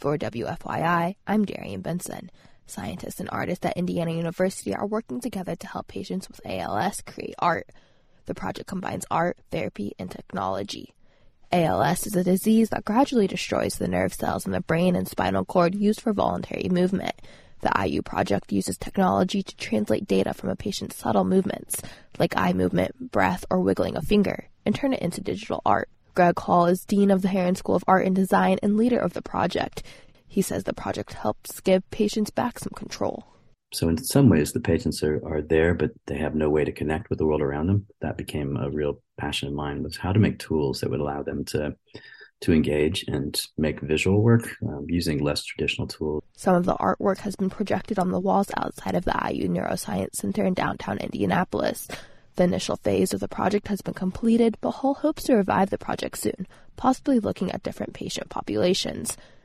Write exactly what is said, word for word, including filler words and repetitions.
For W F Y I, I'm Darian Benson. Scientists and artists at Indiana University are working together to help patients with A L S create art. The project combines art, therapy, and technology. A L S is a disease that gradually destroys the nerve cells in the brain and spinal cord used for voluntary movement. The I U project uses technology to translate data from a patient's subtle movements, like eye movement, breath, or wiggling a finger, and turn it into digital art. Greg Hall is Dean of the Herron School of Art and Design and leader of the project. He says the project helps give patients back some control. So in some ways, the patients are, are there, but they have no way to connect with the world around them. That became a real passion of mine, was how to make tools that would allow them to to engage and make visual work um, using less traditional tools. Some of the artwork has been projected on the walls outside of the I U Neuroscience Center in downtown Indianapolis. The initial phase of the project has been completed, but Hull hopes to revive the project soon, possibly looking at different patient populations.